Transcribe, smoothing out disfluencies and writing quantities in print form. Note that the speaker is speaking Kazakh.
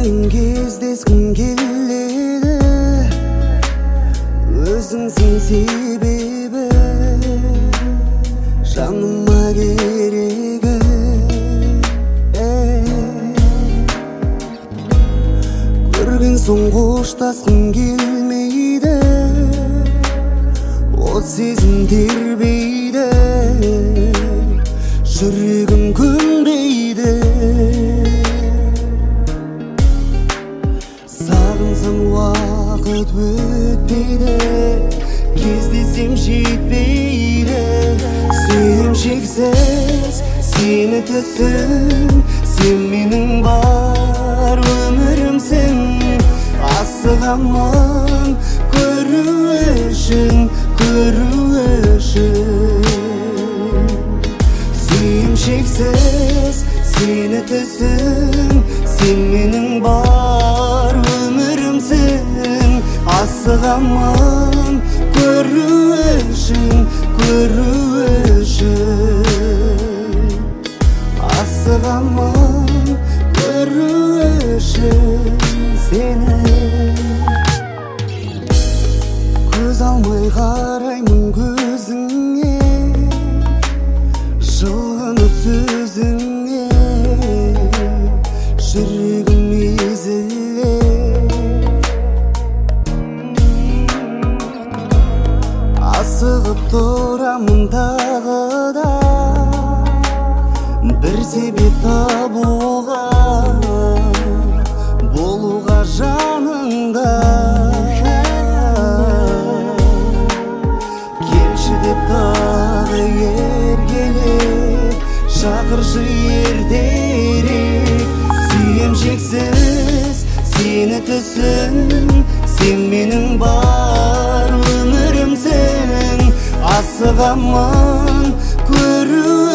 сайын кездескім келеді, өзіңсің себебі, жаныма керегі. Көрген соң қоштасқым келмейді, от сезім тербейді, жүрегім көнбейді. Сағынсам уақыт өтпейді, кездесем жетпейді. Сүйем шексіз сені түсін, сен менің бар өмірімсің. Асығамын көру үшін, көру үшін. Сүйем шексіз сені түсін, сен менің бар өмірімсің. Асығамын көру үшін, көру үшін. Асығамын көру үшін сені. Көз алмай қараймын көзіңе, жылынып сөзіңе, жүрегім езіле. Асығып тұрамын тағы да, бір себеп табуға, болуға жаныңда. Келші деп тағы еркелеп, шақыршы ертерек. Сүйем шексіз сені түсін, сен менің бар өмірімсің. Асығамын көру